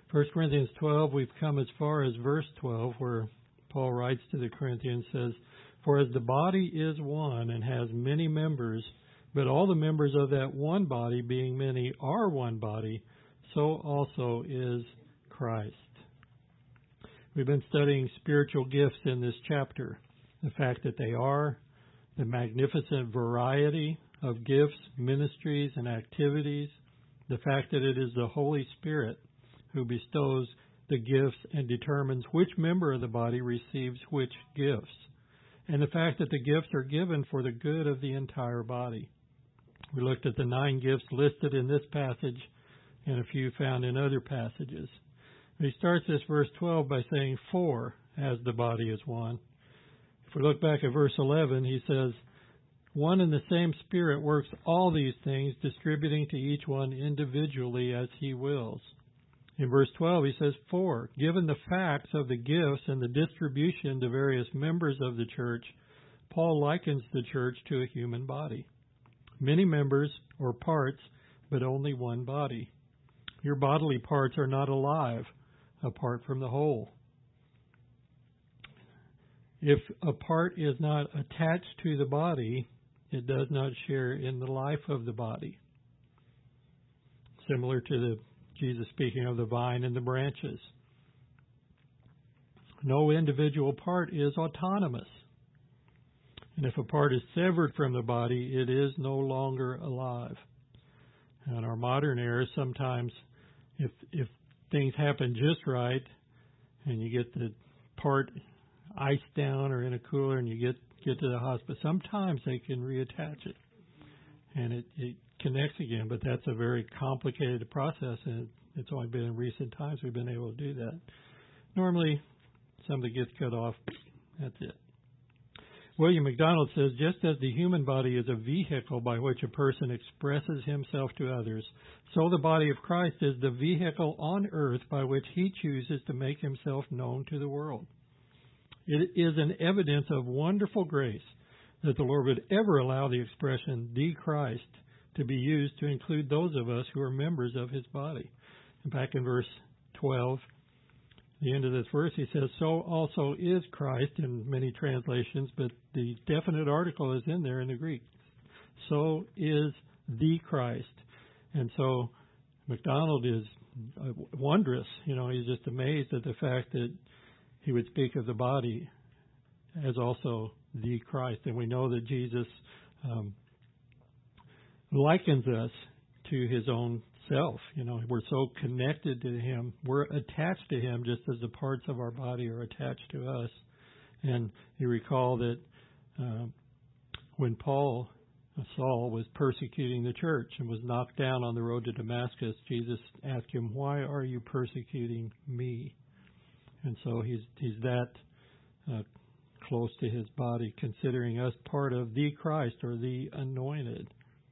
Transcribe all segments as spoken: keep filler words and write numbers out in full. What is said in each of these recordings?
First Corinthians twelve, we've come as far as verse twelve, where Paul writes to the Corinthians, says, "For as the body is one and has many members, but all the members of that one body, being many, are one body, so also is Christ." We've been studying spiritual gifts in this chapter. The fact that they are, the magnificent variety of gifts, ministries, and activities, the fact that it is the Holy Spirit who bestows the gifts and determines which member of the body receives which gifts, and the fact that the gifts are given for the good of the entire body. We looked at the nine gifts listed in this passage and a few found in other passages. He starts this verse twelve by saying, "For as the body is one." If we look back at verse eleven, he says, "One and the same Spirit works all these things, distributing to each one individually as he wills." In verse twelve, he says, "For, given the facts of the gifts and the distribution to various members of the church, Paul likens the church to a human body. Many members or parts, but only one body. Your bodily parts are not alive apart from the whole. If a part is not attached to the body, it does not share in the life of the body." Similar to the Jesus speaking of the vine and the branches. No individual part is autonomous. And if a part is severed from the body, it is no longer alive. In our modern era, sometimes if if things happen just right and you get the part iced down or in a cooler and you get, get to the hospital, sometimes they can reattach it and it, it connects again, but that's a very complicated process, and it's only been in recent times we've been able to do that. Normally, somebody gets cut off, that's it. William MacDonald says, "Just as the human body is a vehicle by which a person expresses himself to others, so the body of Christ is the vehicle on earth by which he chooses to make himself known to the world. It is an evidence of wonderful grace that the Lord would ever allow the expression, 'the Christ,' to be used to include those of us who are members of his body." And back in verse twelve, the end of this verse, he says, "So also is Christ," in many translations, but the definite article is in there in the Greek. So is the Christ. And so MacDonald is wondrous. You know, he's just amazed at the fact that he would speak of the body as also the Christ. And we know that Jesus um, likens us to his own self. You know, we're so connected to him. We're attached to him just as the parts of our body are attached to us. And you recall that uh, when Paul, Saul, was persecuting the church and was knocked down on the road to Damascus, Jesus asked him, "Why are you persecuting me?" And so he's he's that uh, close to his body, considering us part of the Christ or the anointed.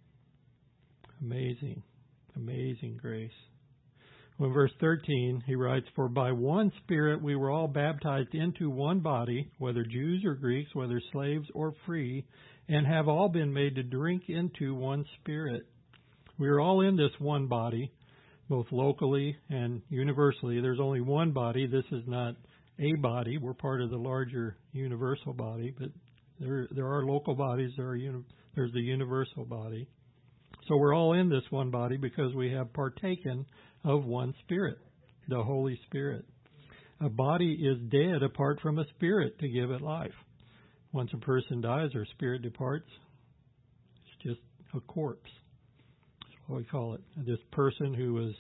Amazing, amazing grace. Well, in verse thirteen, he writes, "For by one Spirit we were all baptized into one body, whether Jews or Greeks, whether slaves or free, and have all been made to drink into one Spirit." We are all in this one body, both locally and universally. There's only one body. This is not a body. We're part of the larger universal body, but there there are local bodies. There are uni- there's the universal body. So we're all in this one body because we have partaken of one Spirit, the Holy Spirit. A body is dead apart from a spirit to give it life. Once a person dies or spirit departs, it's just a corpse. That's what we call it. This person who was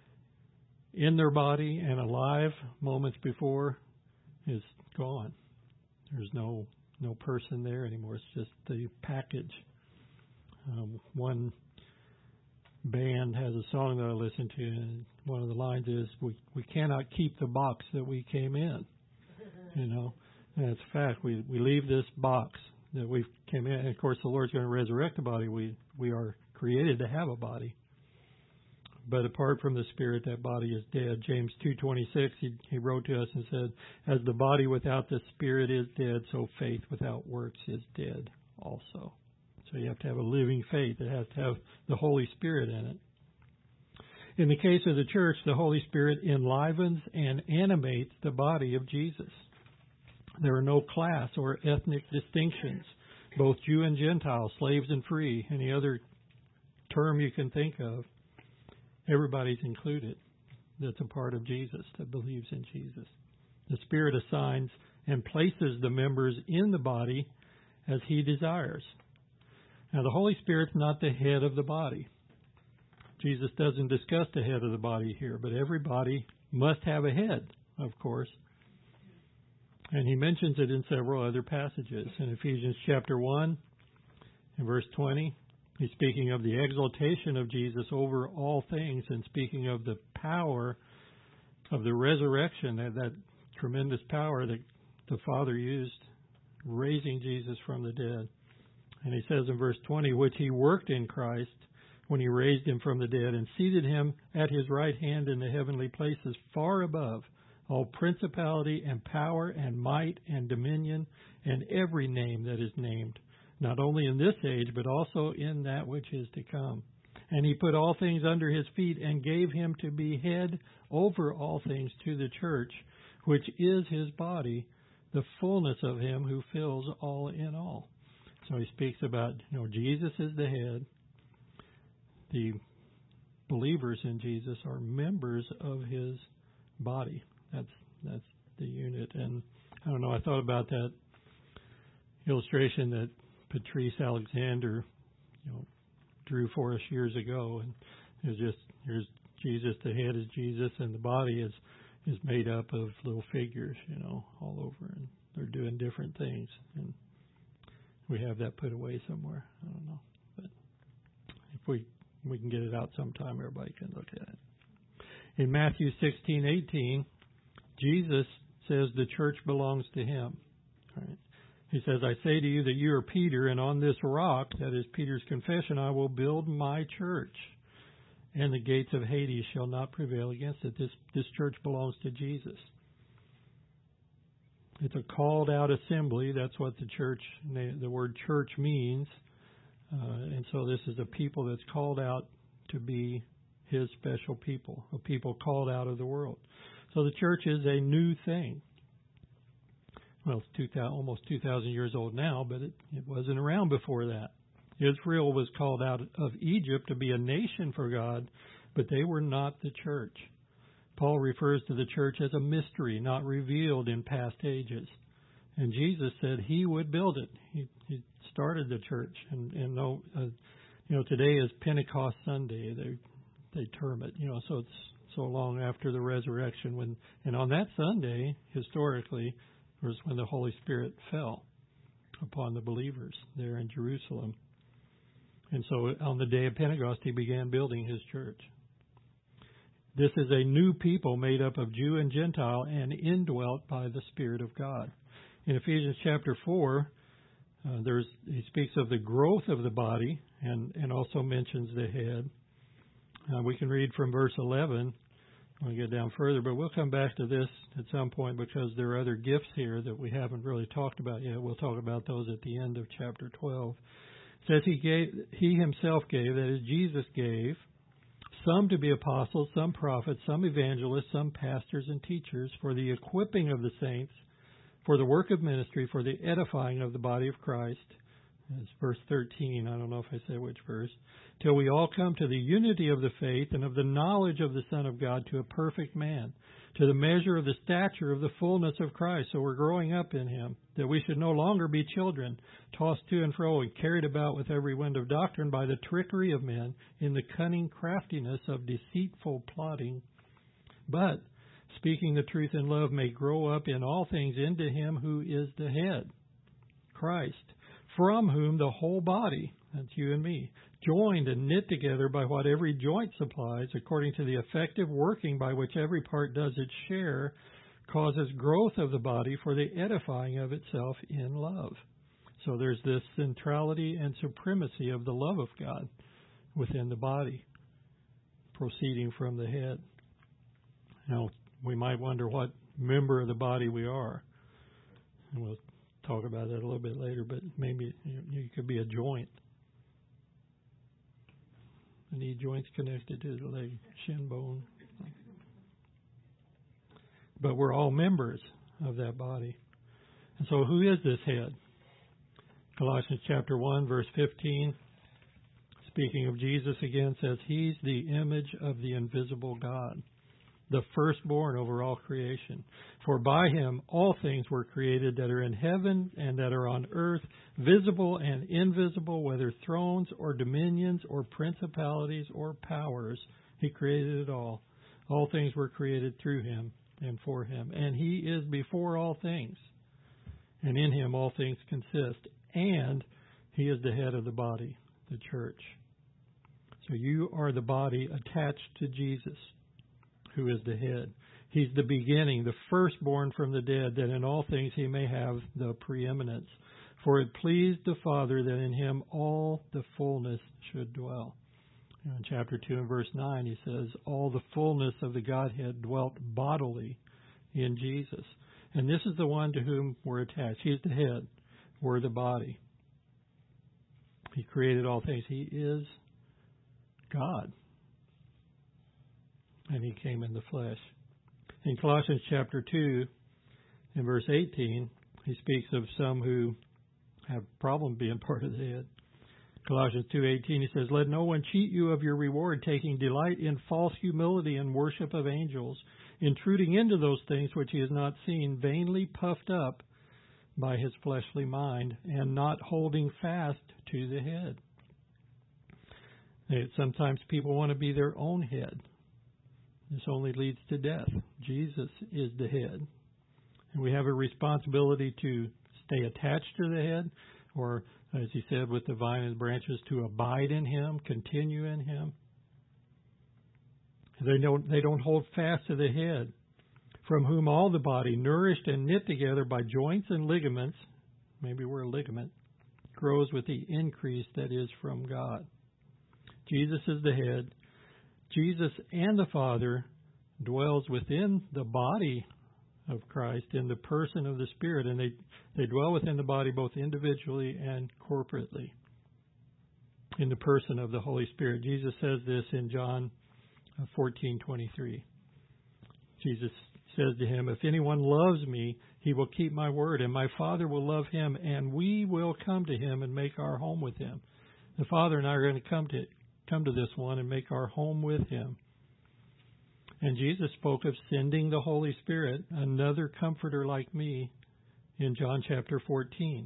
in their body and alive moments before is gone. There's no no person there anymore. It's just the package. Um, one band has a song that I listen to, and one of the lines is, we, we cannot keep the box that we came in. You know, and it's a fact. We we leave this box that we came in, and of course the Lord's going to resurrect the body. We we are created to have a body. But apart from the Spirit, that body is dead. James two twenty-six, he, he wrote to us and said, "As the body without the Spirit is dead, so faith without works is dead also." So you have to have a living faith. It has to have the Holy Spirit in it. In the case of the church, the Holy Spirit enlivens and animates the body of Jesus. There are no class or ethnic distinctions, both Jew and Gentile, slaves and free, any other term you can think of. Everybody's included that's a part of Jesus, that believes in Jesus. The Spirit assigns and places the members in the body as He desires. Now, the Holy Spirit's not the head of the body. Jesus doesn't discuss the head of the body here, but every body must have a head, of course. And He mentions it in several other passages. In Ephesians chapter one, in verse twenty, He's speaking of the exaltation of Jesus over all things and speaking of the power of the resurrection, that, that tremendous power that the Father used raising Jesus from the dead. And He says in verse twenty, which He worked in Christ when He raised Him from the dead and seated Him at His right hand in the heavenly places far above all principality and power and might and dominion and every name that is named, not only in this age, but also in that which is to come. And He put all things under His feet and gave Him to be head over all things to the church, which is His body, the fullness of Him who fills all in all. So He speaks about, you know, Jesus is the head. The believers in Jesus are members of His body. That's that's the unit. And I don't know, I thought about that illustration that Patrice Alexander, you know, drew for us years ago. And it's just, here's Jesus, the head is Jesus, and the body is is made up of little figures, you know, all over, and they're doing different things. And we have that put away somewhere. I don't know, but if we we can get it out sometime, everybody can look at it. In Matthew sixteen eighteen, Jesus says the church belongs to Him. All right. He says, I say to you that you are Peter, and on this rock, that is Peter's confession, I will build my church, and the gates of Hades shall not prevail against it. This, this church belongs to Jesus. It's a called out assembly. That's what the church, the word church means. Uh, and so this is a people that's called out to be His special people, a people called out of the world. So the church is a new thing. Well, it's two thousand, almost two thousand years old now, but it, it wasn't around before that. Israel was called out of Egypt to be a nation for God, but they were not the church. Paul refers to the church as a mystery, not revealed in past ages. And Jesus said He would build it. He, he started the church. And, and no, uh, you know, today is Pentecost Sunday. They they term it. You know, so it's so long after the resurrection. When and on that Sunday, historically, was when the Holy Spirit fell upon the believers there in Jerusalem. And so on the day of Pentecost, He began building His church. This is a new people made up of Jew and Gentile and indwelt by the Spirit of God. In Ephesians chapter four, uh, there's he speaks of the growth of the body and, and also mentions the head. Uh, we can read from verse eleven when we get down further, but we'll come back to this at some point because there are other gifts here that we haven't really talked about yet. We'll talk about those at the end of chapter twelve. It says he gave, he himself gave, that is, Jesus gave, some to be apostles, some prophets, some evangelists, some pastors and teachers for the equipping of the saints, for the work of ministry, for the edifying of the body of Christ. It's verse thirteen. I don't know if I say which verse. Till we all come to the unity of the faith and of the knowledge of the Son of God, to a perfect man, to the measure of the stature of the fullness of Christ. So we're growing up in Him, that we should no longer be children, tossed to and fro and carried about with every wind of doctrine by the trickery of men, in the cunning craftiness of deceitful plotting. But, speaking the truth in love, may grow up in all things into Him who is the head, Christ, from whom the whole body, that's you and me, joined and knit together by what every joint supplies, according to the effective working by which every part does its share, causes growth of the body for the edifying of itself in love. So there's this centrality and supremacy of the love of God within the body, proceeding from the head. Now, we might wonder what member of the body we are. And we'll talk about that a little bit later, but maybe you, you could be a joint. The knee joint's connected to the leg, shin bone. But we're all members of that body. And so who is this head? Colossians chapter one, verse fifteen, speaking of Jesus again, says, He's the image of the invisible God, the firstborn over all creation. For by Him all things were created that are in heaven and that are on earth, visible and invisible, whether thrones or dominions or principalities or powers. He created it all. All things were created through Him and for Him. And He is before all things. And in Him all things consist. And He is the head of the body, the church. So you are the body attached to Jesus, who is the head. He's the beginning, the firstborn from the dead, that in all things He may have the preeminence. For it pleased the Father that in Him all the fullness should dwell. In chapter two and verse nine, He says, all the fullness of the Godhead dwelt bodily in Jesus. And this is the one to whom we're attached. He's the head. We're the body. He created all things. He is God. And He came in the flesh. In Colossians chapter two, in verse eighteen, he speaks of some who have a problem being part of the head. Colossians two eighteen, he says, let no one cheat you of your reward, taking delight in false humility and worship of angels, intruding into those things which he has not seen, vainly puffed up by his fleshly mind, and not holding fast to the head. Sometimes people want to be their own head. This only leads to death. Jesus is the head. And we have a responsibility to stay attached to the head, or, as he said, with the vine and branches, to abide in Him, continue in Him. They don't, they don't hold fast to the head, from whom all the body, nourished and knit together by joints and ligaments, maybe we're a ligament, grows with the increase that is from God. Jesus is the head. Jesus and the Father dwells within the body of Christ in the person of the Spirit, and they, they dwell within the body both individually and corporately in the person of the Holy Spirit. Jesus says this in John fourteen twenty-three. Jesus says to him, if anyone loves me, he will keep my word, and my Father will love him, and we will come to him and make our home with him. The Father and I are going to come to come to this one and make our home with Him. And Jesus spoke of sending the Holy Spirit, another comforter like me, in John chapter fourteen.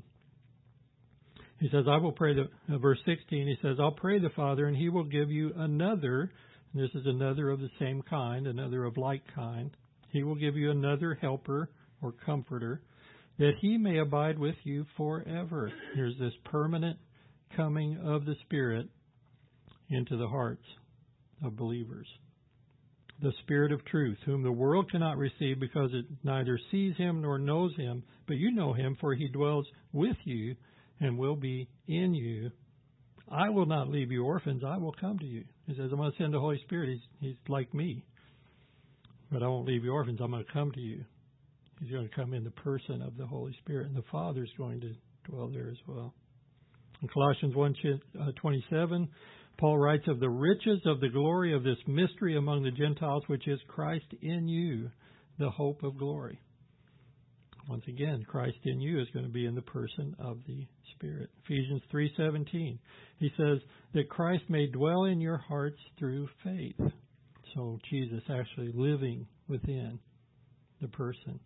He says, I will pray, the, uh, verse sixteen, he says, I'll pray the Father, and He will give you another, and this is another of the same kind, another of like kind. He will give you another helper or comforter, that He may abide with you forever. Here's this permanent coming of the Spirit into the hearts of believers. The Spirit of truth, whom the world cannot receive because it neither sees Him nor knows Him, but you know Him, for He dwells with you and will be in you. I will not leave you orphans, I will come to you. He says, I'm going to send the Holy Spirit. He's, he's like me. But I won't leave you orphans, I'm going to come to you. He's going to come in the person of the Holy Spirit, and the Father's going to dwell there as well. In Colossians one twenty-seven, Paul writes of the riches of the glory of this mystery among the Gentiles, which is Christ in you, the hope of glory. Once again, Christ in you is going to be in the person of the Spirit. Ephesians three seventeen, he says that Christ may dwell in your hearts through faith. So Jesus actually living within the person.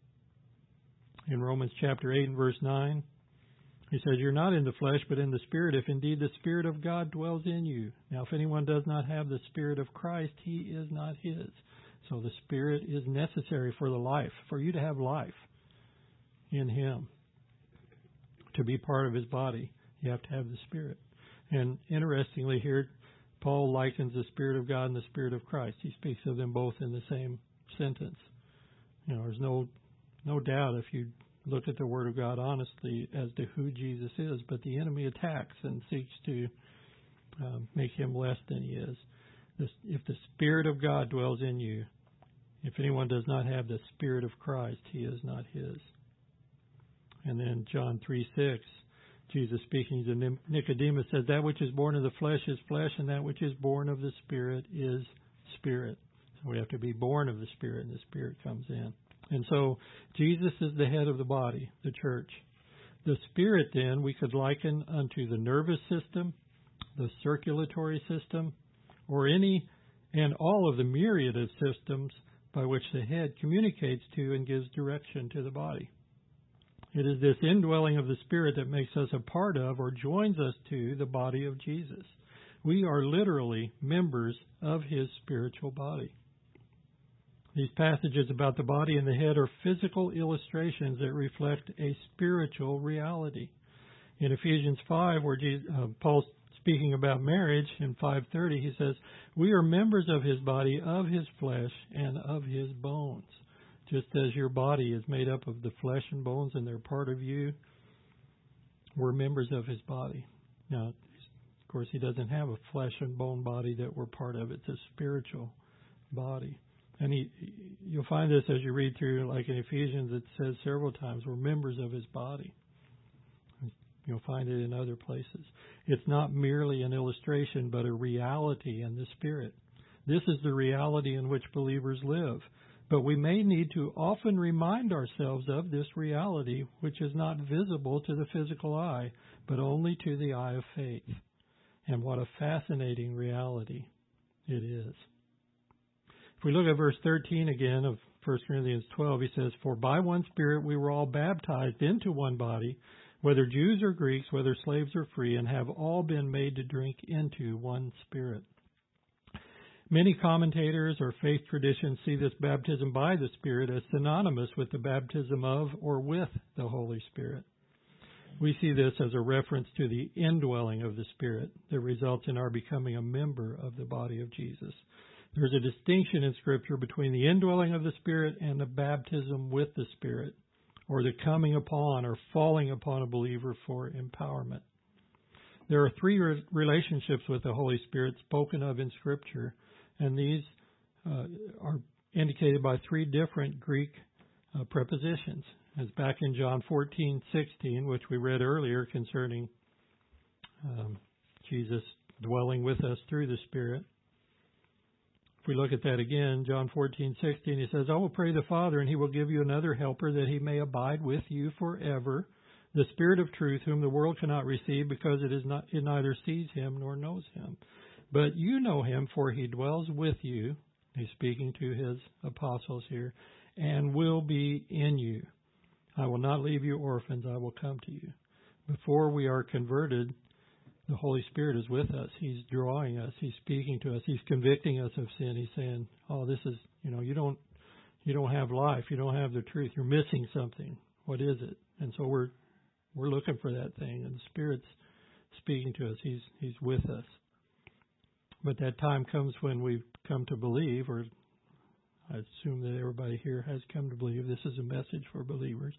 In Romans chapter eight and verse nine, he says, you're not in the flesh, but in the Spirit, if indeed the Spirit of God dwells in you. Now, if anyone does not have the Spirit of Christ, he is not His. So the Spirit is necessary for the life, for you to have life in Him. To be part of His body, you have to have the Spirit. And interestingly here, Paul likens the Spirit of God and the Spirit of Christ. He speaks of them both in the same sentence. You know, there's no no doubt if you look at the Word of God honestly as to who Jesus is, but the enemy attacks and seeks to uh, make Him less than He is. This, if the Spirit of God dwells in you, if anyone does not have the Spirit of Christ, he is not His. And then John three six Jesus speaking to Nicodemus said, that which is born of the flesh is flesh, and that which is born of the Spirit is spirit. So we have to be born of the Spirit, and the Spirit comes in. And so Jesus is the head of the body, the church. The Spirit, then, we could liken unto the nervous system, the circulatory system, or any and all of the myriad of systems by which the head communicates to and gives direction to the body. It is this indwelling of the Spirit that makes us a part of or joins us to the body of Jesus. We are literally members of His spiritual body. These passages about the body and the head are physical illustrations that reflect a spiritual reality. In Ephesians five, where Jesus, uh, Paul's speaking about marriage, in five thirty, he says, we are members of His body, of His flesh, and of His bones. Just as your body is made up of the flesh and bones and they're part of you, we're members of His body. Now, of course, He doesn't have a flesh and bone body that we're part of. It's a spiritual body. And he, you'll find this as you read through, like in Ephesians, it says several times, we're members of His body. You'll find it in other places. It's not merely an illustration, but a reality in the Spirit. This is the reality in which believers live. But we may need to often remind ourselves of this reality, which is not visible to the physical eye, but only to the eye of faith. And what a fascinating reality it is. If we look at verse thirteen again of First Corinthians twelve, he says, for by one Spirit we were all baptized into one body, whether Jews or Greeks, whether slaves or free, and have all been made to drink into one Spirit. Many commentators or faith traditions see this baptism by the Spirit as synonymous with the baptism of or with the Holy Spirit. We see this as a reference to the indwelling of the Spirit that results in our becoming a member of the body of Jesus. There's a distinction in Scripture between the indwelling of the Spirit and the baptism with the Spirit, or the coming upon or falling upon a believer for empowerment. There are three re- relationships with the Holy Spirit spoken of in Scripture, and these uh, are indicated by three different Greek uh, prepositions. As back in John fourteen sixteen, which we read earlier concerning um, Jesus dwelling with us through the Spirit. If we look at that again, John fourteen sixteen, he says, I will pray the Father, and He will give you another helper, that He may abide with you forever, the Spirit of truth, whom the world cannot receive, because it is not it neither sees Him nor knows Him. But you know Him, for He dwells with you, he's speaking to His apostles here, and will be in you. I will not leave you orphans, I will come to you. Before we are converted, the Holy Spirit is with us. He's drawing us. He's speaking to us. He's convicting us of sin. He's saying, oh, this is, you know, you don't, you don't have life. You don't have the truth. You're missing something. What is it? And so we're, we're looking for that thing. And the Spirit's speaking to us. He's, He's with us. But that time comes when we've come to believe, or I assume that everybody here has come to believe. This is a message for believers.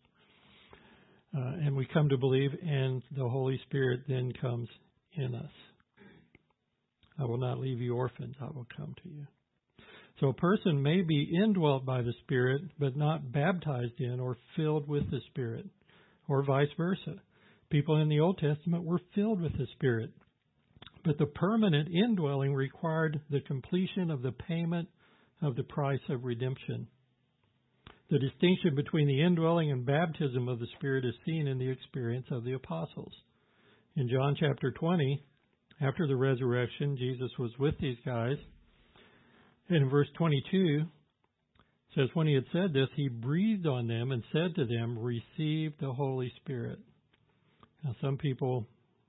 Uh, and we come to believe, and the Holy Spirit then comes in us. I will not leave you orphans, I will come to you. So a person may be indwelt by the Spirit, but not baptized in or filled with the Spirit, or vice versa. People in the Old Testament were filled with the Spirit, but the permanent indwelling required the completion of the payment of the price of redemption. The distinction between the indwelling and baptism of the Spirit is seen in the experience of the apostles. In John chapter twenty, after the resurrection, Jesus was with these guys. And in verse twenty-two, it says, when He had said this, He breathed on them and said to them, receive the Holy Spirit. Now, some people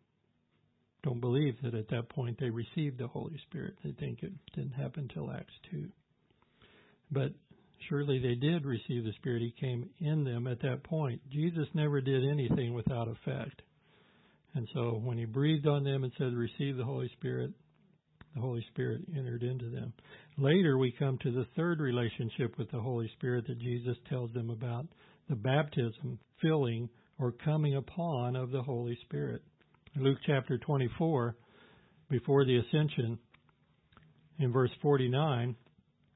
don't believe that at that point they received the Holy Spirit. They think it didn't happen until Acts two. But surely they did receive the Spirit. He came in them at that point. Jesus never did anything without effect. And so when He breathed on them and said, receive the Holy Spirit, the Holy Spirit entered into them. Later we come to the third relationship with the Holy Spirit that Jesus tells them about, the baptism, filling, or coming upon of the Holy Spirit. In Luke chapter twenty-four, before the ascension, in verse forty-nine,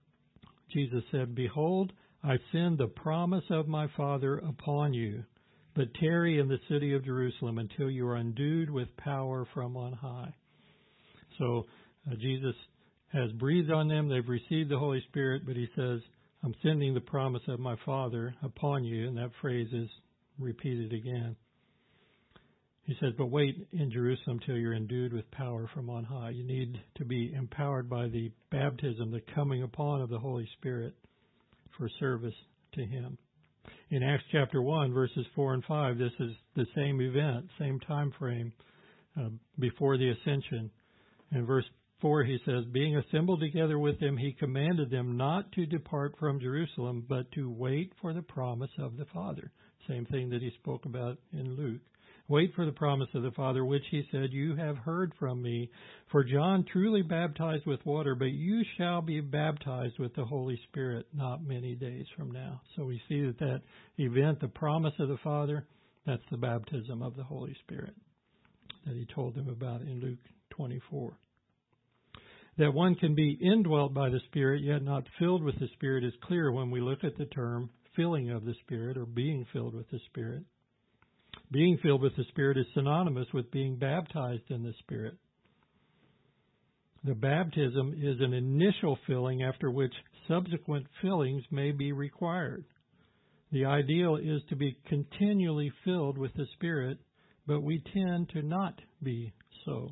Jesus said, behold, I send the promise of my Father upon you, but tarry in the city of Jerusalem until you are endued with power from on high. So uh, Jesus has breathed on them. They've received the Holy Spirit, but he says, I'm sending the promise of my Father upon you, and that phrase is repeated again. He says, but wait in Jerusalem till you're endued with power from on high. You need to be empowered by the baptism, the coming upon of the Holy Spirit for service to him. In Acts chapter one, verses four and five, this is the same event, same time frame uh, before the ascension. In verse four, he says, being assembled together with them, he commanded them not to depart from Jerusalem, but to wait for the promise of the Father. Same thing that he spoke about in Luke. Wait for the promise of the Father, which he said, you have heard from me. For John truly baptized with water, but you shall be baptized with the Holy Spirit not many days from now. So we see that that event, the promise of the Father, that's the baptism of the Holy Spirit that he told them about in Luke twenty-four. That one can be indwelt by the Spirit, yet not filled with the Spirit, is clear when we look at the term filling of the Spirit or being filled with the Spirit. Being filled with the Spirit is synonymous with being baptized in the Spirit. The baptism is an initial filling after which subsequent fillings may be required. The ideal is to be continually filled with the Spirit, but we tend to not be so.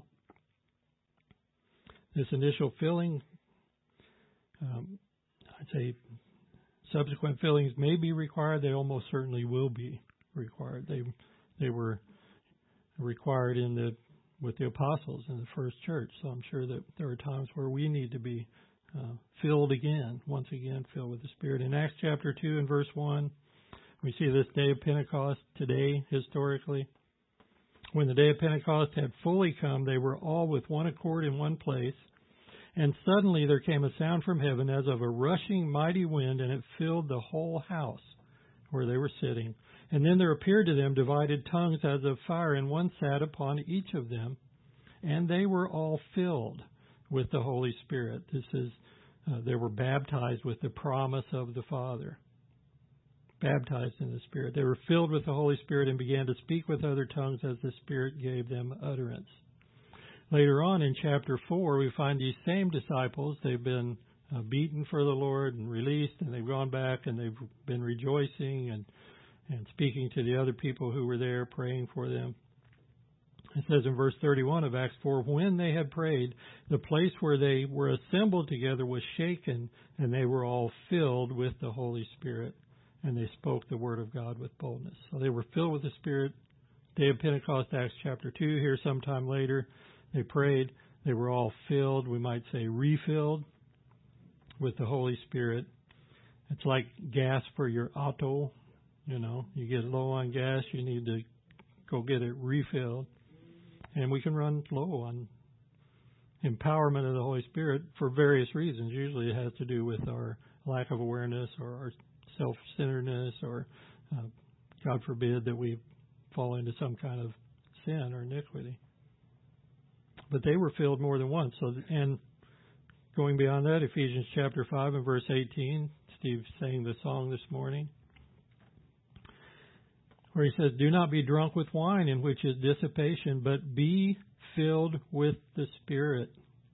This initial filling, um, I'd say subsequent fillings may be required. They almost certainly will be required. They They were required in the with the apostles in the first church. So I'm sure that there are times where we need to be uh, filled again, once again filled with the Spirit. In Acts chapter two and verse one, we see this day of Pentecost today historically. When the day of Pentecost had fully come, they were all with one accord in one place. And suddenly there came a sound from heaven as of a rushing mighty wind, and it filled the whole house where they were sitting. And then there appeared to them divided tongues as of fire, and one sat upon each of them. And they were all filled with the Holy Spirit. This is, uh, they were baptized with the promise of the Father. Baptized in the Spirit. They were filled with the Holy Spirit and began to speak with other tongues as the Spirit gave them utterance. Later on in chapter four, we find these same disciples. They've been uh, beaten for the Lord and released, and they've gone back and they've been rejoicing and and speaking to the other people who were there, praying for them. It says in verse thirty-one of Acts four, when they had prayed, the place where they were assembled together was shaken, and they were all filled with the Holy Spirit, and they spoke the word of God with boldness. So they were filled with the Spirit. Day of Pentecost, Acts chapter two, here sometime later, they prayed. They were all filled, we might say refilled, with the Holy Spirit. It's like gas for your auto. You know, you get low on gas, you need to go get it refilled. And we can run low on empowerment of the Holy Spirit for various reasons. Usually it has to do with our lack of awareness or our self-centeredness or, uh, God forbid, that we fall into some kind of sin or iniquity. But they were filled more than once. So, and going beyond that, Ephesians chapter five and verse eighteen, Steve sang the song this morning, where he says, do not be drunk with wine, in which is dissipation, but be filled with the Spirit,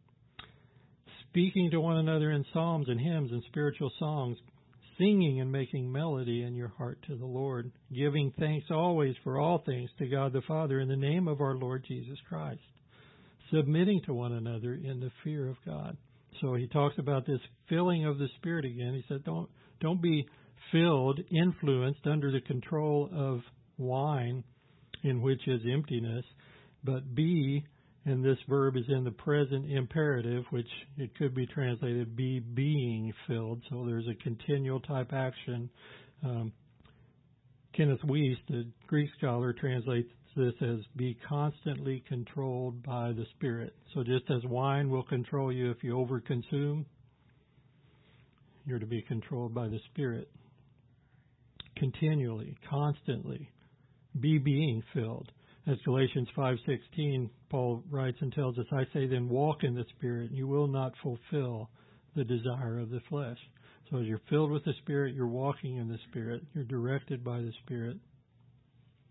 speaking to one another in psalms and hymns and spiritual songs, singing and making melody in your heart to the Lord, giving thanks always for all things to God the Father in the name of our Lord Jesus Christ, submitting to one another in the fear of God. So he talks about this filling of the Spirit again. He said, don't don't be filled, influenced, under the control of wine, in which is emptiness, but be, and this verb is in the present imperative, which it could be translated be being filled. So there's a continual type action. Um, Kenneth Weiss, the Greek scholar, translates this as be constantly controlled by the Spirit. So just as wine will control you if you overconsume, you're to be controlled by the Spirit. Continually, constantly, be being filled. As Galatians five sixteen, Paul writes and tells us, I say then walk in the Spirit, and you will not fulfill the desire of the flesh. So as you're filled with the Spirit, you're walking in the Spirit. You're directed by the Spirit.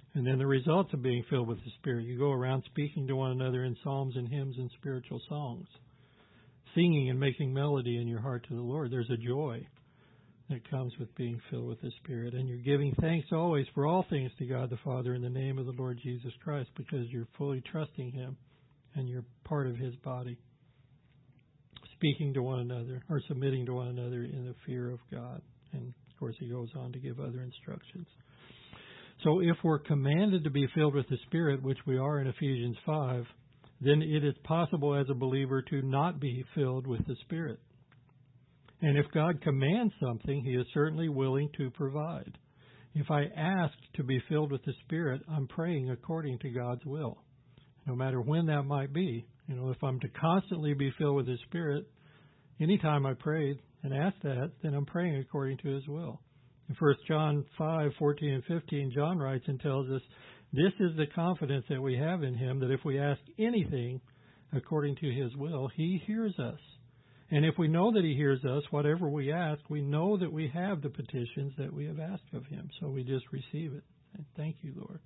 And then the results of being filled with the Spirit. You go around speaking to one another in psalms and hymns and spiritual songs, singing and making melody in your heart to the Lord. There's a joy that comes with being filled with the Spirit. And you're giving thanks always for all things to God the Father in the name of the Lord Jesus Christ, because you're fully trusting Him and you're part of His body. Speaking to one another or submitting to one another in the fear of God. And of course He goes on to give other instructions. So if we're commanded to be filled with the Spirit, which we are in Ephesians five, then it is possible as a believer to not be filled with the Spirit. And if God commands something, He is certainly willing to provide. If I ask to be filled with the Spirit, I'm praying according to God's will, no matter when that might be. You know, if I'm to constantly be filled with His Spirit, anytime I pray and ask that, then I'm praying according to His will. In First John five, fourteen and fifteen, John writes and tells us, this is the confidence that we have in Him, that if we ask anything according to His will, He hears us. And if we know that He hears us, whatever we ask, we know that we have the petitions that we have asked of Him. So we just receive it. And thank you, Lord.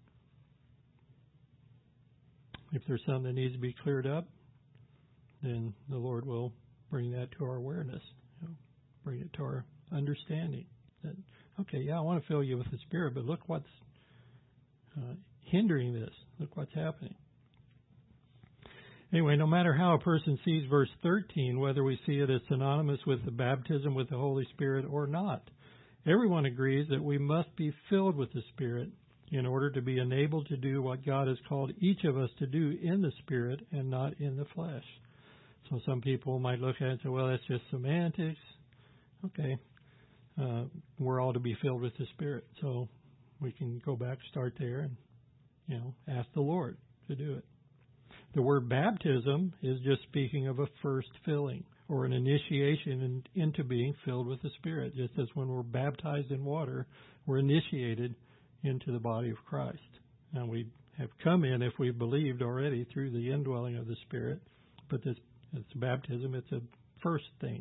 If there's something that needs to be cleared up, then the Lord will bring that to our awareness, you know, bring it to our understanding. That, okay, yeah, I want to fill you with the Spirit, but look what's uh, hindering this. Look what's happening. Anyway, no matter how a person sees verse thirteen, whether we see it as synonymous with the baptism with the Holy Spirit or not, everyone agrees that we must be filled with the Spirit in order to be enabled to do what God has called each of us to do in the Spirit and not in the flesh. So some people might look at it and say, well, that's just semantics. Okay, uh, we're all to be filled with the Spirit. So we can go back, start there, and, you know, ask the Lord to do it. The word baptism is just speaking of a first filling or an initiation in, into being filled with the Spirit. Just as when we're baptized in water, we're initiated into the body of Christ. Now, we have come in, if we've believed already, through the indwelling of the Spirit, but this it's baptism, it's a first thing.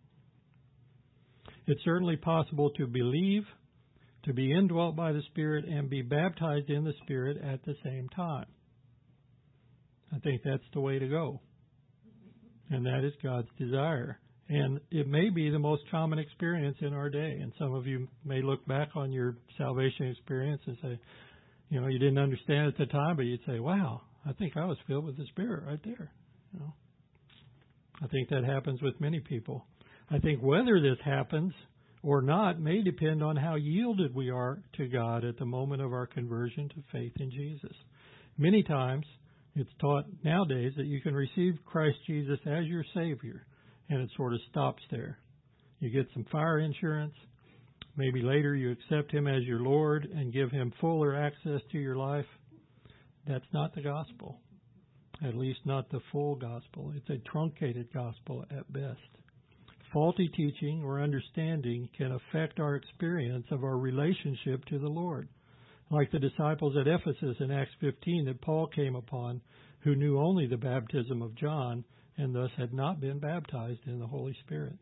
It's certainly possible to believe, to be indwelt by the Spirit, and be baptized in the Spirit at the same time. I think that's the way to go. And that is God's desire. And it may be the most common experience in our day. And some of you may look back on your salvation experience and say, you know, you didn't understand at the time, but you'd say, wow, I think I was filled with the Spirit right there. You know, I think that happens with many people. I think whether this happens or not may depend on how yielded we are to God at the moment of our conversion to faith in Jesus. Many times, it's taught nowadays that you can receive Christ Jesus as your Savior, and it sort of stops there. You get some fire insurance. Maybe later you accept Him as your Lord and give Him fuller access to your life. That's not the gospel, at least not the full gospel. It's a truncated gospel at best. Faulty teaching or understanding can affect our experience of our relationship to the Lord. Like the disciples at Ephesus in Acts fifteen that Paul came upon, who knew only the baptism of John and thus had not been baptized in the Holy Spirit.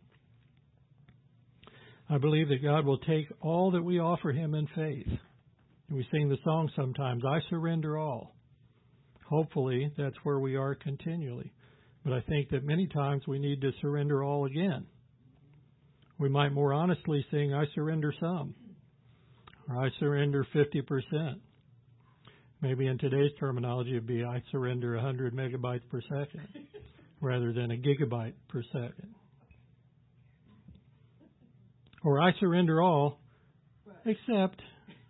I believe that God will take all that we offer Him in faith. We sing the song sometimes, I surrender all. Hopefully that's where we are continually. But I think that many times we need to surrender all again. We might more honestly sing, I surrender some. Or I surrender fifty percent. Maybe in today's terminology it would be I surrender one hundred megabytes per second rather than a gigabyte per second. Or I surrender all except.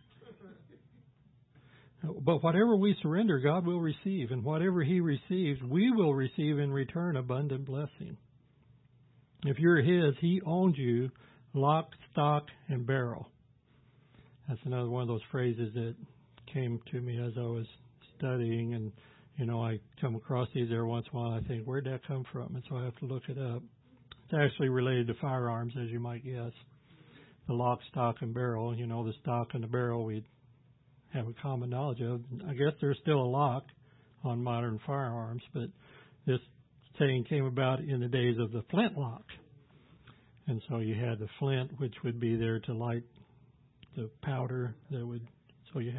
But whatever we surrender, God will receive. And whatever He receives, we will receive in return abundant blessing. If you're His, He owns you lock, stock, and barrel. That's another one of those phrases that came to me as I was studying, and, you know, I come across these every once in a while, and I think, where'd that come from? And so I have to look it up. It's actually related to firearms, as you might guess. The lock, stock, and barrel, you know, the stock and the barrel we have a common knowledge of. I guess there's still a lock on modern firearms, but this saying came about in the days of the flintlock. And so you had the flint, which would be there to light the powder that would, so you had the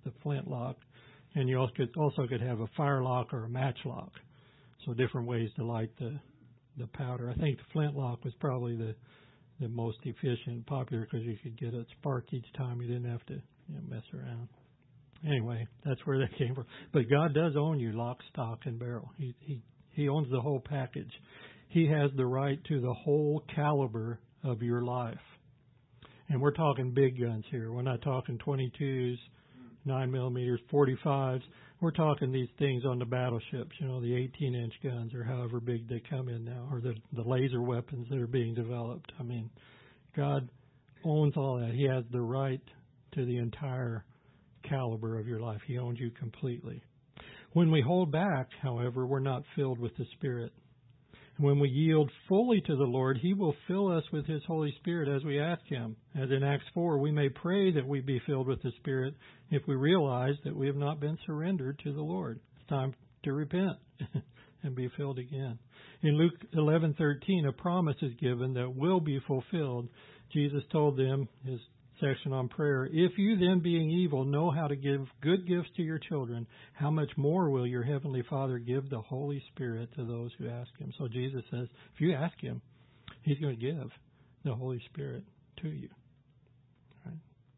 the flintlock, and you also could, also could have a fire lock or a match lock. So different ways to light the the powder. I think the flintlock was probably the the most efficient and popular because you could get a spark each time. You didn't have to you know, mess around. Anyway, that's where that came from. But God does own you, lock, stock, and barrel. He he he owns the whole package. He has the right to the whole caliber of your life. And we're talking big guns here. We're not talking twenty-twos, nine millimeters, forty-fives. We're talking these things on the battleships, you know, the eighteen-inch guns or however big they come in now, or the, the laser weapons that are being developed. I mean, God owns all that. He has the right to the entire caliber of your life. He owns you completely. When we hold back, however, we're not filled with the Spirit. When we yield fully to the Lord, He will fill us with His Holy Spirit as we ask Him. As in Acts four, we may pray that we be filled with the Spirit if we realize that we have not been surrendered to the Lord. It's time to repent and be filled again. In Luke eleven thirteen, a promise is given that will be fulfilled. Jesus told them, His section on prayer, if you then being evil know how to give good gifts to your children, how much more will your heavenly Father give the Holy Spirit to those who ask Him? So Jesus says, if you ask Him, He's going to give the Holy Spirit to you. Right?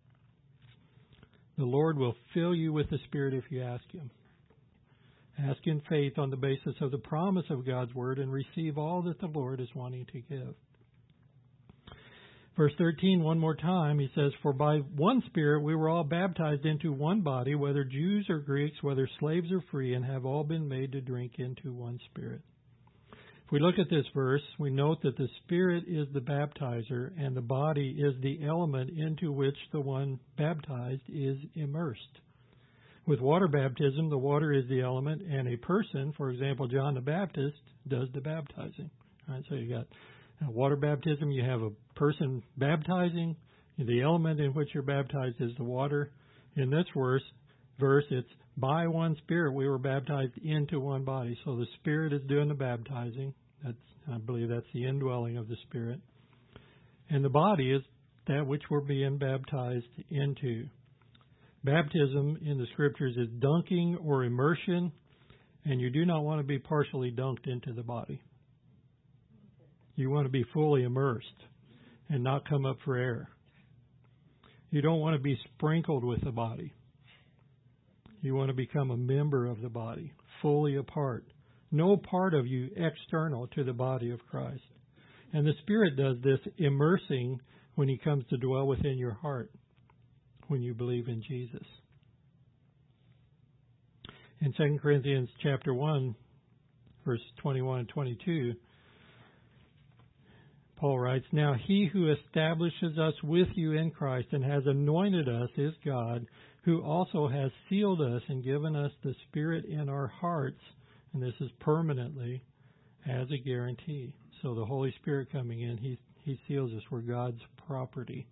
The Lord will fill you with the Spirit if you ask Him. Ask in faith on the basis of the promise of God's Word and receive all that the Lord is wanting to give. Verse thirteen, one more time, he says, for by one Spirit we were all baptized into one body, whether Jews or Greeks, whether slaves or free, and have all been made to drink into one Spirit. If we look at this verse, we note that the Spirit is the baptizer and the body is the element into which the one baptized is immersed. With water baptism, the water is the element, and a person, for example, John the Baptist, does the baptizing. All right, so you got water baptism, you have a person baptizing. The element in which you're baptized is the water. In this verse, verse, it's by one Spirit we were baptized into one body. So the Spirit is doing the baptizing. That's, I believe that's the indwelling of the Spirit. And the body is that which we're being baptized into. Baptism in the Scriptures is dunking or immersion, and you do not want to be partially dunked into the body. You want to be fully immersed and not come up for air. You don't want to be sprinkled with the body. You want to become a member of the body, fully a part. No part of you external to the body of Christ. And the Spirit does this immersing when He comes to dwell within your heart, when you believe in Jesus. In Second Corinthians chapter one, verse twenty-one and twenty-two, Paul writes, now He who establishes us with you in Christ and has anointed us is God, who also has sealed us and given us the Spirit in our hearts, and this is permanently, as a guarantee. So the Holy Spirit coming in, He He seals us. We're God's property.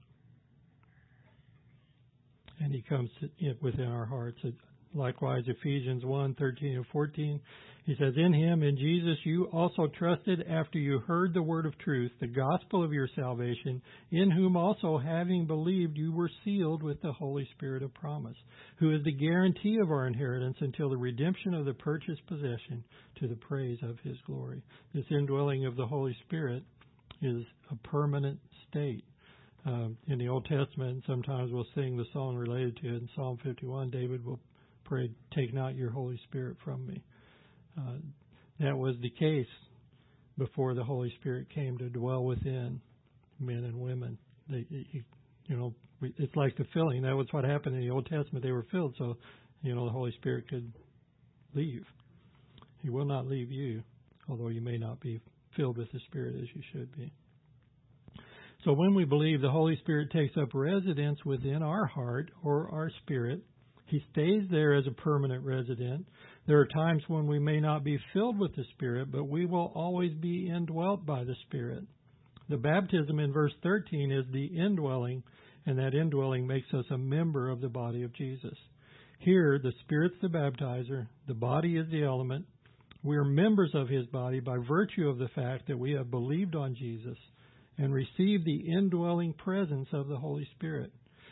And He comes to, within our hearts. Likewise, Ephesians one, thirteen and fourteen, he says, in Him, in Jesus, you also trusted after you heard the word of truth, the gospel of your salvation, in whom also, having believed, you were sealed with the Holy Spirit of promise, who is the guarantee of our inheritance until the redemption of the purchased possession to the praise of His glory. This indwelling of the Holy Spirit is a permanent state. Um, in the Old Testament, sometimes we'll sing the song related to it. In Psalm fifty-one, David will pray, take not your Holy Spirit from me. Uh, that was the case before the Holy Spirit came to dwell within men and women. They, you know, it's like the filling. That was what happened in the Old Testament. They were filled, so, you know, the Holy Spirit could leave. He will not leave you, although you may not be filled with the Spirit as you should be. So when we believe, the Holy Spirit takes up residence within our heart or our spirit. He stays there as a permanent resident. There are times when we may not be filled with the Spirit, but we will always be indwelt by the Spirit. The baptism in verse thirteen is the indwelling, and that indwelling makes us a member of the body of Jesus. Here, the Spirit's the baptizer, the body is the element. We are members of His body by virtue of the fact that we have believed on Jesus and received the indwelling presence of the Holy Spirit.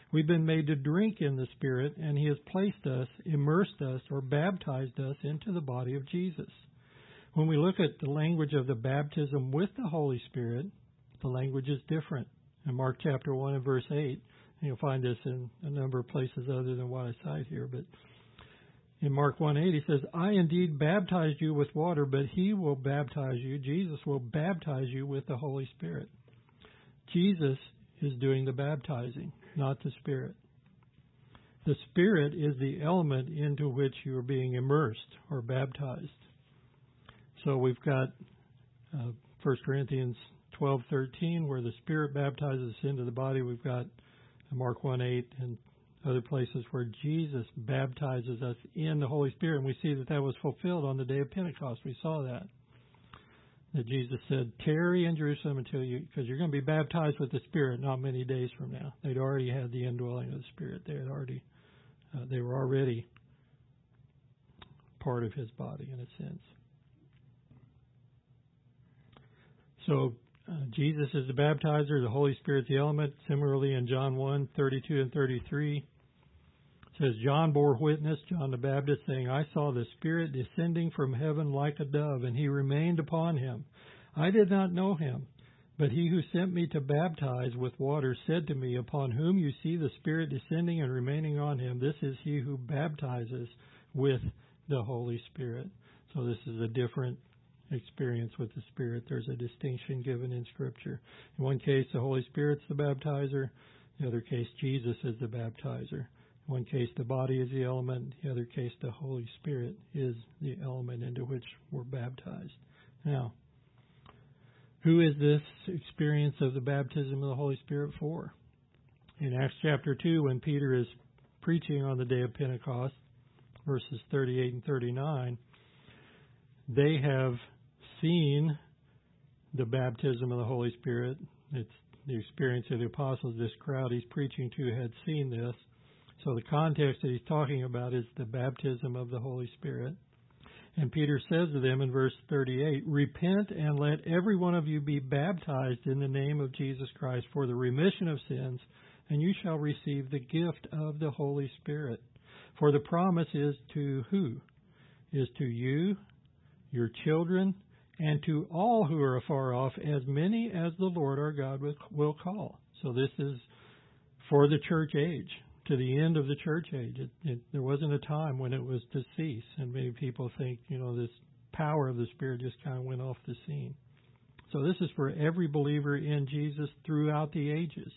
We've been made to drink in the Spirit, and He has placed us, immersed us, or baptized us into the body of Jesus. When we look at the language of the baptism with the Holy Spirit, the language is different. In Mark chapter one and verse eight, you'll find this in a number of places other than what I cite here, but in Mark one eight, He says, I indeed baptized you with water, but He will baptize you, Jesus will baptize you with the Holy Spirit. Jesus is doing the baptizing, not the Spirit. The Spirit is the element into which you are being immersed or baptized. So we've got uh, First Corinthians twelve thirteen, where the Spirit baptizes us into the body. We've got Mark one eight and other places where Jesus baptizes us in the Holy Spirit. And we see that that was fulfilled on the day of Pentecost. We saw that. That Jesus said, tarry in Jerusalem until you, because you're going to be baptized with the Spirit not many days from now. They'd already had the indwelling of the Spirit. They had already, uh, they were already part of His body in a sense. So uh, Jesus is the baptizer, the Holy Spirit's the element. Similarly, in John one thirty-two and thirty-three, it says, John bore witness, John the Baptist, saying, I saw the Spirit descending from heaven like a dove, and He remained upon Him. I did not know Him, but He who sent me to baptize with water said to me, upon whom you see the Spirit descending and remaining on Him, this is He who baptizes with the Holy Spirit. So this is a different experience with the Spirit. There's a distinction given in Scripture. In one case, the Holy Spirit's the baptizer. In the other case, Jesus is the baptizer. In one case, the body is the element. In the other case, the Holy Spirit is the element into which we're baptized. Now, who is this experience of the baptism of the Holy Spirit for? In Acts chapter two, when Peter is preaching on the day of Pentecost, verses thirty-eight and thirty-nine, they have seen the baptism of the Holy Spirit. It's the experience of the apostles. This crowd he's preaching to had seen this. So the context that he's talking about is the baptism of the Holy Spirit. And Peter says to them in verse thirty-eight, repent and let every one of you be baptized in the name of Jesus Christ for the remission of sins, and you shall receive the gift of the Holy Spirit. For the promise is to who? Is to you, your children, and to all who are afar off, as many as the Lord our God will call. So this is for the church age, to the end of the church age. It, it, there wasn't a time when it was to cease, and many people think, you know, this power of the Spirit just kind of went off the scene. So this is for every believer in Jesus throughout the ages.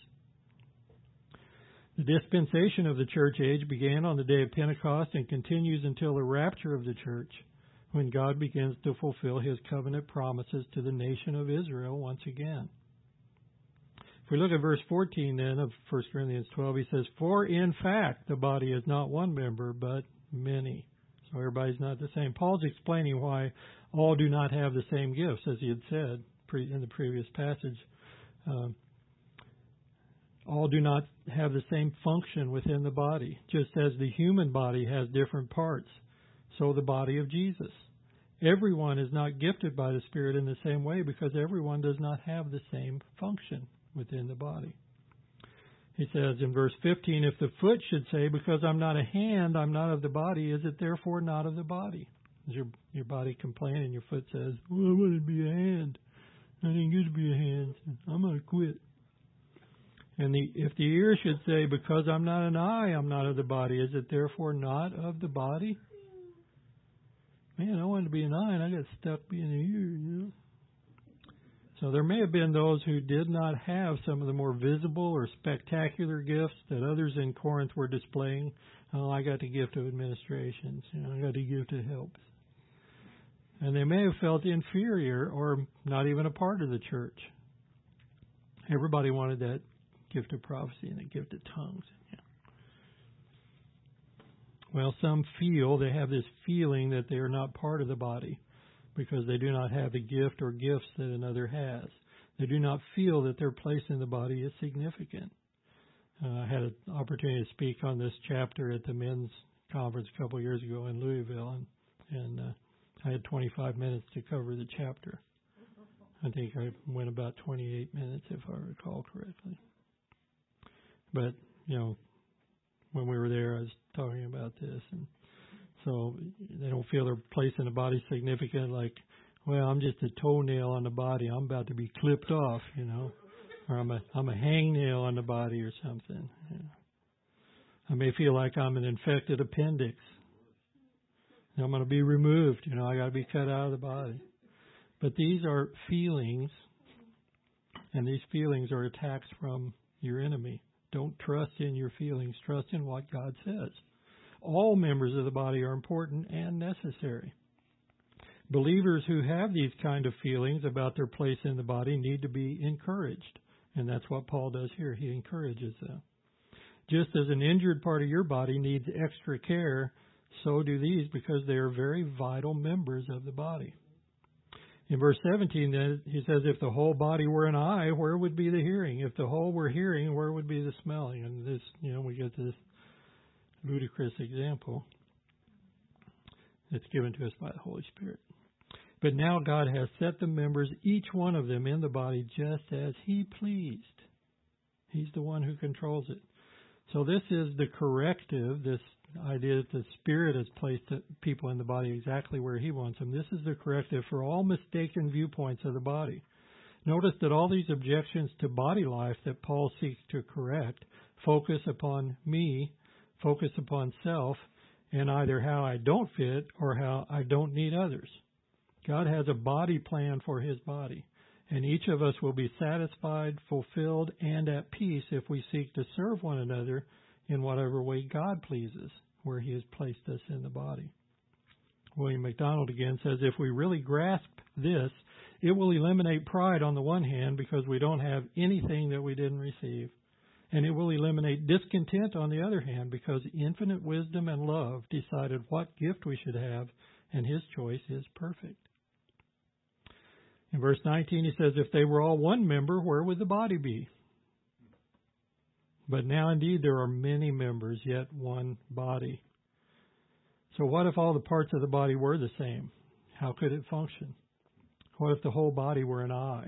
The dispensation of the church age began on the day of Pentecost and continues until the rapture of the church, when God begins to fulfill His covenant promises to the nation of Israel once again. If we look at verse fourteen then of First Corinthians twelve, he says, for in fact the body is not one member, but many. So everybody's not the same. Paul's explaining why all do not have the same gifts, as he had said in the previous passage. Um, all do not have the same function within the body. Just as the human body has different parts, so the body of Jesus. Everyone is not gifted by the Spirit in the same way because everyone does not have the same function within the body. He says in verse fifteen, if the foot should say, because I'm not a hand, I'm not of the body, is it therefore not of the body? Does your, your body complain and your foot says, well, I want to be a hand. I didn't get to be a hand. I'm going to quit. And the, if the ear should say, because I'm not an eye, I'm not of the body, is it therefore not of the body? Man, I wanted to be an eye, and I got stuck being an ear, you know. So there may have been those who did not have some of the more visible or spectacular gifts that others in Corinth were displaying. Oh, I got the gift of administrations. You know, I got the gift of helps. And they may have felt inferior or not even a part of the church. Everybody wanted that gift of prophecy and the gift of tongues. Yeah. Well, some feel, they have this feeling that they are not part of the body because they do not have the gift or gifts that another has. They do not feel that their place in the body is significant. Uh, I had an opportunity to speak on this chapter at the men's conference a couple of years ago in Louisville, and, and uh, I had twenty-five minutes to cover the chapter. I think I went about twenty-eight minutes, if I recall correctly. But, you know, when we were there, I was talking about this. And so they don't feel their place in the body significant, like, well, I'm just a toenail on the body. I'm about to be clipped off, you know, or I'm a I'm a hangnail on the body or something. You know. I may feel like I'm an infected appendix. I'm going to be removed. You know, I got to be cut out of the body. But these are feelings, and these feelings are attacks from your enemy. Don't trust in your feelings. Trust in what God says. All members of the body are important and necessary. Believers who have these kind of feelings about their place in the body need to be encouraged. And that's what Paul does here. He encourages them. Just as an injured part of your body needs extra care, so do these, because they are very vital members of the body. In verse seventeen, he says, if the whole body were an eye, where would be the hearing? If the whole were hearing, where would be the smelling? And this, you know, we get this ludicrous example that's given to us by the Holy Spirit. But now God has set the members, each one of them, in the body just as He pleased. He's the one who controls it. So this is the corrective, this idea that the Spirit has placed people in the body exactly where He wants them. This is the corrective for all mistaken viewpoints of the body. Notice that all these objections to body life that Paul seeks to correct focus upon me, focus upon self, and either how I don't fit or how I don't need others. God has a body plan for His body, and each of us will be satisfied, fulfilled, and at peace if we seek to serve one another in whatever way God pleases, where He has placed us in the body. William MacDonald again says, if we really grasp this, it will eliminate pride on the one hand because we don't have anything that we didn't receive. And it will eliminate discontent on the other hand because infinite wisdom and love decided what gift we should have, and His choice is perfect. In verse nineteen, he says, if they were all one member, where would the body be? But now indeed there are many members, yet one body. So what if all the parts of the body were the same? How could it function? What if the whole body were an eye?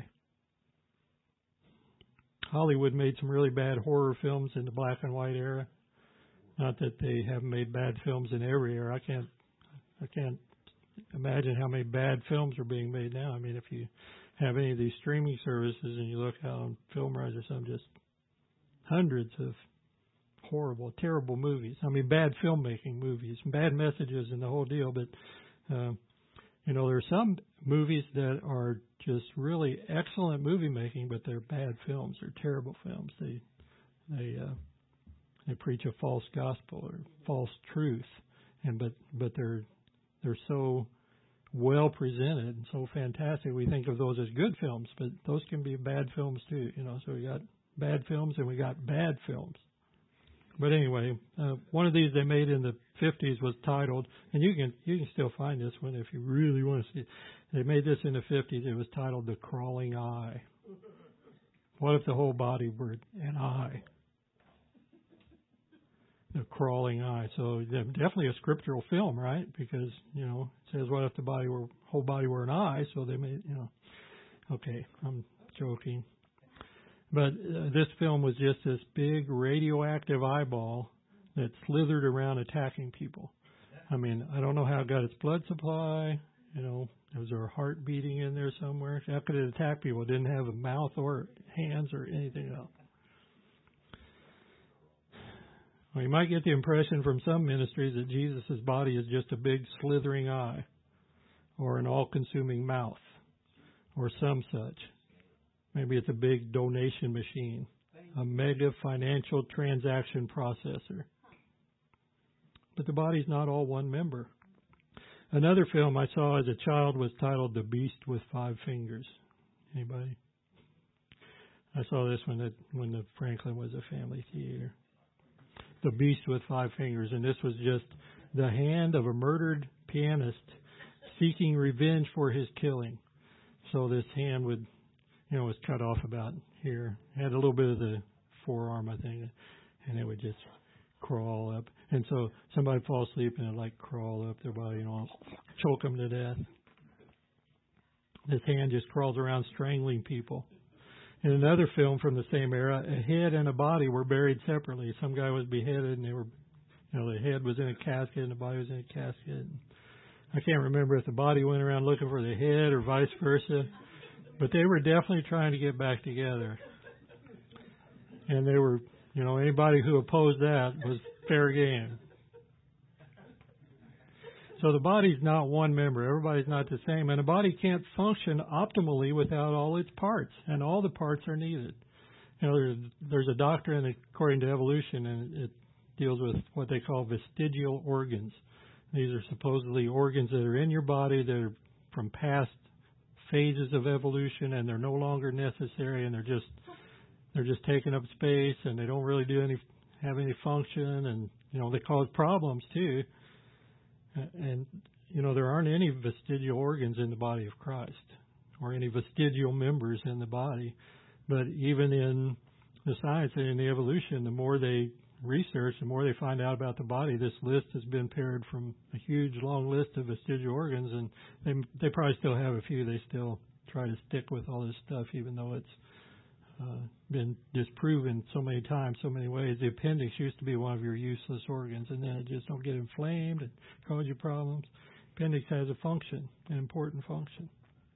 Hollywood made some really bad horror films in the black and white era. Not that they haven't made bad films in every era. I can't, I can't imagine how many bad films are being made now. I mean, if you have any of these streaming services and you look out on FilmRise or something, just hundreds of horrible, terrible movies. I mean, bad filmmaking movies, bad messages and the whole deal. But, uh, you know, there are some movies that are just really excellent movie making, but they're bad films. They're terrible films. They, they, uh, they preach a false gospel or false truth. And, but, but they're, they're so well presented and so fantastic. We think of those as good films, but those can be bad films too, you know, so we got bad films and we got bad films. But anyway, uh, one of these they made in the fifties was titled, and you can you can still find this one if you really want to see it. They made this in the fifties. It was titled The Crawling Eye. What if the whole body were an eye? The Crawling Eye. So definitely a scriptural film, right? Because, you know, it says what if the body were whole body were an eye? So they made, you know. Okay, I'm joking. But uh, this film was just this big radioactive eyeball that slithered around attacking people. I mean, I don't know how it got its blood supply. You know, was there a heart beating in there somewhere? How could it attack people? It didn't have a mouth or hands or anything else. Well, you might get the impression from some ministries that Jesus' body is just a big slithering eye or an all-consuming mouth or some such. Maybe it's a big donation machine, a mega financial transaction processor. But the body's not all one member. Another film I saw as a child was titled The Beast with Five Fingers. Anybody? I saw this one at, when the Franklin was a family theater. The Beast with Five Fingers, and this was just the hand of a murdered pianist seeking revenge for his killing. So this hand would, you know, was cut off about here. It had a little bit of the forearm, I think, and it would just crawl up. And so somebody would fall asleep and it would like crawl up their body, you know, choke them to death. This hand just crawls around strangling people. In another film from the same era, a head and a body were buried separately. Some guy was beheaded, and they were, you know, the head was in a casket and the body was in a casket. I can't remember if the body went around looking for the head or vice versa, but they were definitely trying to get back together. And they were, you know, anybody who opposed that was fair game. So the body's not one member. Everybody's not the same. And a body can't function optimally without all its parts. And all the parts are needed. You know, there's, there's a doctrine according to evolution, and it deals with what they call vestigial organs. These are supposedly organs that are in your body that are from past phases of evolution, and they're no longer necessary, and they're just they're just taking up space, and they don't really do any have any function, and you know they cause problems too. And, you know, there aren't any vestigial organs in the body of Christ or any vestigial members in the body. But even in the science and in the evolution, the more they research, the more they find out about the body. This list has been pared from a huge, long list of vestigial organs, and they they probably still have a few. They still try to stick with all this stuff, even though it's uh, been disproven so many times, so many ways. The appendix used to be one of your useless organs, and then it just don't get inflamed and cause you problems. Appendix has a function, an important function.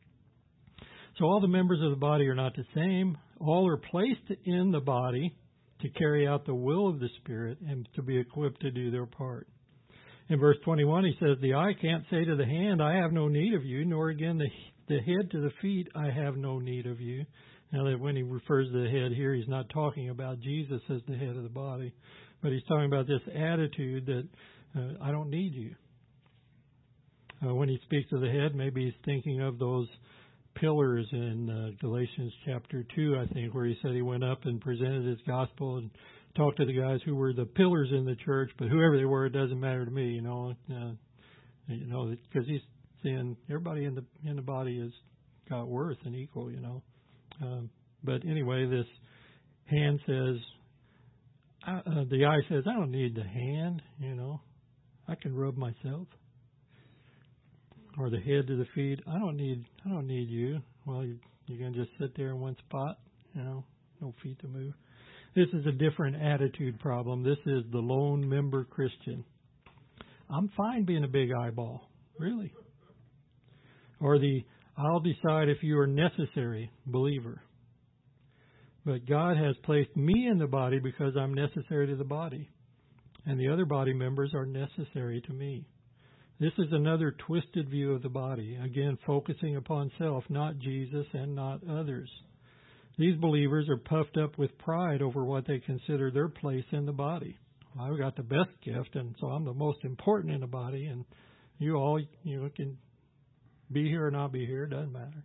So all the members of the body are not the same. All are placed in the body to carry out the will of the Spirit and to be equipped to do their part. In verse twenty-one, he says, the eye can't say to the hand, I have no need of you, nor again the, the head to the feet, I have no need of you. Now, that when he refers to the head here, he's not talking about Jesus as the head of the body, but he's talking about this attitude that uh, I don't need you. Uh, when he speaks of the head, maybe he's thinking of those pillars in uh, Galatians chapter two, I think, where he said he went up and presented his gospel and talked to the guys who were the pillars in the church, but whoever they were, it doesn't matter to me, you know, uh, you know, because he's saying everybody in the in the body has got worth and equal, you know. Um, but anyway, this hand says, uh, the eye says, I don't need the hand, you know. I can rub myself. Or the head to the feet. I don't need, I don't need you. Well, you, you're going to just sit there in one spot, you know, no feet to move. This is a different attitude problem. This is the lone member Christian. I'm fine being a big eyeball, really. Or the I'll decide if you are necessary believer. But God has placed me in the body because I'm necessary to the body. And the other body members are necessary to me. This is another twisted view of the body. Again, focusing upon self, not Jesus and not others. These believers are puffed up with pride over what they consider their place in the body. Well, I've got the best gift, and so I'm the most important in the body, and you all, you know, can be here or not be here, it doesn't matter.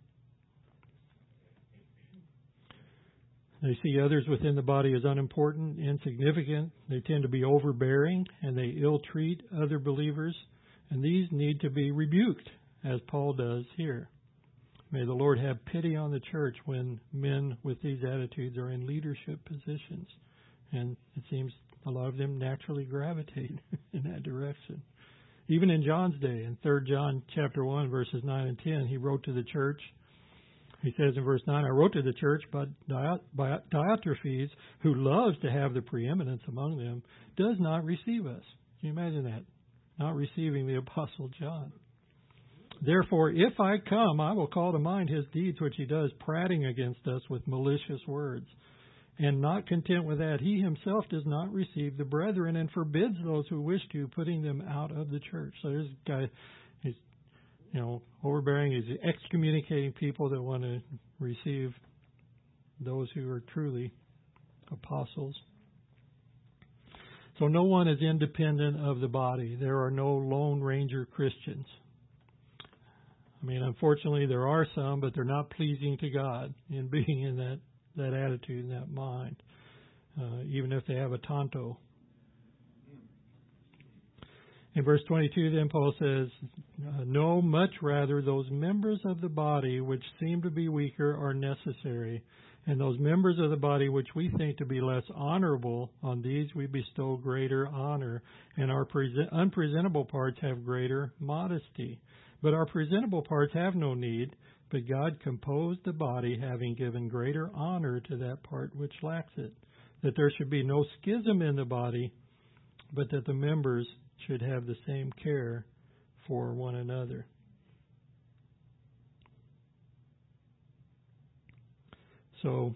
They see others within the body as unimportant, insignificant. They tend to be overbearing, and they ill-treat other believers. And these need to be rebuked, as Paul does here. May the Lord have pity on the church when men with these attitudes are in leadership positions. And it seems a lot of them naturally gravitate in that direction. Even in John's day, in Third John chapter one, verses nine and ten, he wrote to the church. He says in verse nine, I wrote to the church, but Diotrephes, who loves to have the preeminence among them, does not receive us. Can you imagine that? Not receiving the Apostle John. Therefore, if I come, I will call to mind his deeds which he does, prating against us with malicious words. And not content with that, he himself does not receive the brethren and forbids those who wish to, putting them out of the church. So there's a guy, he's, you know, overbearing. He's excommunicating people that want to receive those who are truly apostles. So no one is independent of the body. There are no Lone Ranger Christians. I mean, unfortunately, there are some, but they're not pleasing to God in being in that, that attitude and that mind, uh, even if they have a tanto. In verse twenty-two, then Paul says, no, much rather those members of the body which seem to be weaker are necessary, and those members of the body which we think to be less honorable, on these we bestow greater honor, and our present, unpresentable parts have greater modesty. But our presentable parts have no need, But God composed the body, having given greater honor to that part which lacks it, that there should be no schism in the body, but that the members should have the same care for one another. So,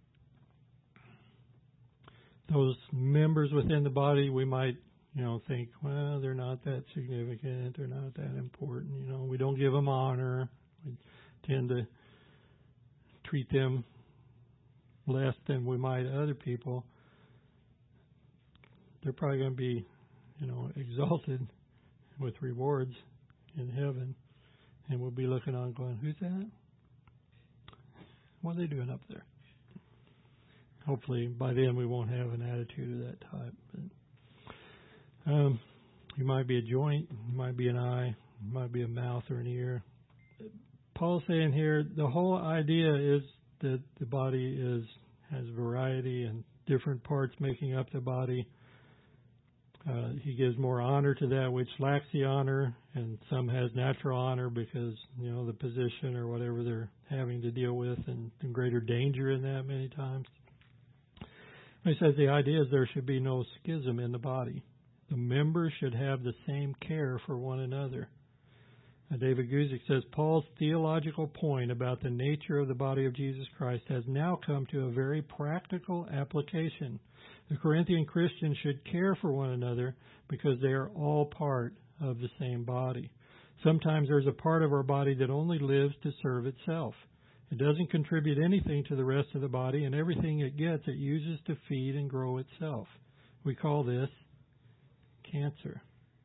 those members within the body, we might, you know, think, well, they're not that significant, they're not that important, you know, we don't give them honor, we tend to treat them less than we might other people. They're probably going to be, you know, exalted with rewards in heaven, and we'll be looking on going, who's that? What are they doing up there? Hopefully by then we won't have an attitude of that type. But, um, you might be a joint, you might be an eye, you might be a mouth or an ear. Paul's saying here the whole idea is that the body is has variety and different parts making up the body. Uh, he gives more honor to that which lacks the honor, and some has natural honor because, you know, the position or whatever they're having to deal with, and, and greater danger in that many times. He says the idea is there should be no schism in the body. The members should have the same care for one another. Now, David Guzik says Paul's theological point about the nature of the body of Jesus Christ has now come to a very practical application. The Corinthian Christians should care for one another because they are all part of the same body. Sometimes there's a part of our body that only lives to serve itself. It doesn't contribute anything to the rest of the body, and everything it gets it uses to feed and grow itself. We call this cancer.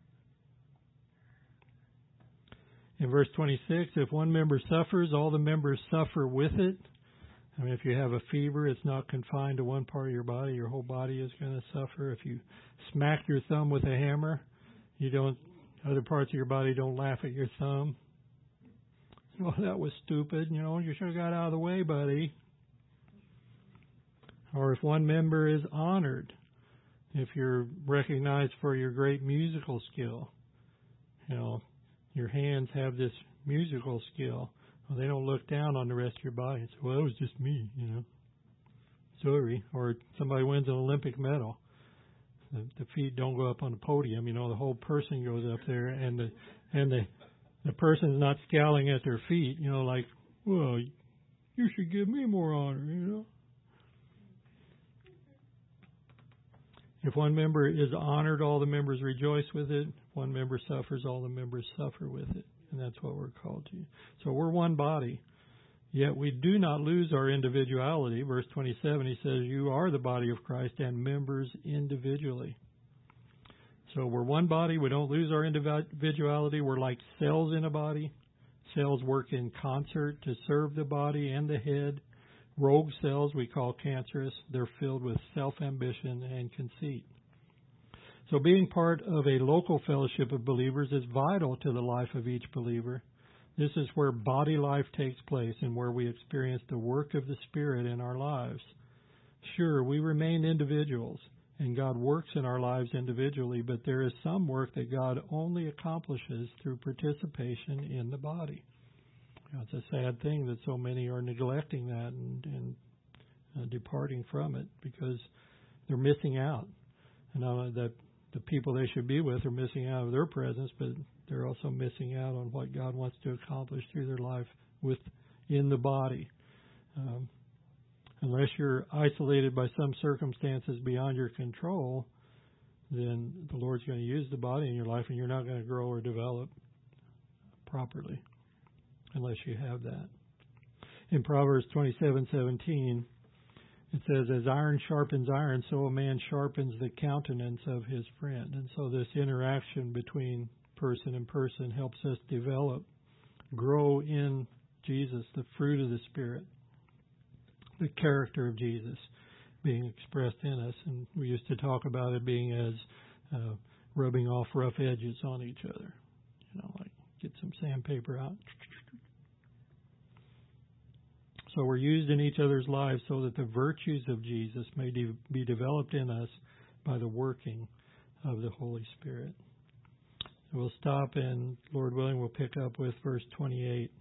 In verse twenty-six, if one member suffers, all the members suffer with it. I mean, if you have a fever, it's not confined to one part of your body. Your whole body is going to suffer. If you smack your thumb with a hammer, you don't. Other parts of your body don't laugh at your thumb. Well, that was stupid. You know, you should have got out of the way, buddy. Or if one member is honored, if you're recognized for your great musical skill, you know, your hands have this musical skill. Well, they don't look down on the rest of your body and say, well, that was just me, you know. Sorry. Or somebody wins an Olympic medal. The, the feet don't go up on the podium, you know, the whole person goes up there, and the and the the person's not scowling at their feet, you know, like, well, you should give me more honor, you know. If one member is honored, all the members rejoice with it. If one member suffers, all the members suffer with it. And that's what we're called to. So we're one body. Yet we do not lose our individuality. Verse twenty-seven, he says, you are the body of Christ and members individually. So we're one body. We don't lose our individuality. We're like cells in a body. Cells work in concert to serve the body and the head. Rogue cells we call cancerous. They're filled with self-ambition and conceit. So being part of a local fellowship of believers is vital to the life of each believer. This is where body life takes place and where we experience the work of the Spirit in our lives. Sure, we remain individuals, and God works in our lives individually, but there is some work that God only accomplishes through participation in the body. You know, it's a sad thing that so many are neglecting that and, and uh, departing from it because they're missing out. And uh, that the people they should be with are missing out of their presence, but they're also missing out on what God wants to accomplish through their life within the body. Um, unless you're isolated by some circumstances beyond your control, then the Lord's going to use the body in your life, and you're not going to grow or develop properly unless you have that. In Proverbs twenty-seven seventeen, it says, as iron sharpens iron, so a man sharpens the countenance of his friend. And so this interaction between person and person helps us develop, grow in Jesus, the fruit of the Spirit, the character of Jesus being expressed in us. And we used to talk about it being as uh, rubbing off rough edges on each other. You know, like get some sandpaper out. So we're used in each other's lives so that the virtues of Jesus may de- be developed in us by the working of the Holy Spirit. So we'll stop, and Lord willing, we'll pick up with verse twenty-eight